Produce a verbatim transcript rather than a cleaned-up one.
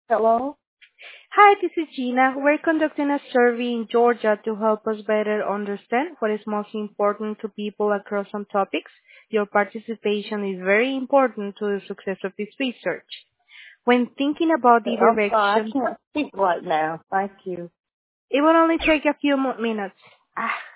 Hello? Hi, this is Gina. We're conducting a survey in Georgia to help us better understand what is most important to people across some topics. Your participation is very important to the success of this research. When thinking about the I'm sorry, I direction, can't speak right now. Thank you. it will only take a few mo- minutes. Ah.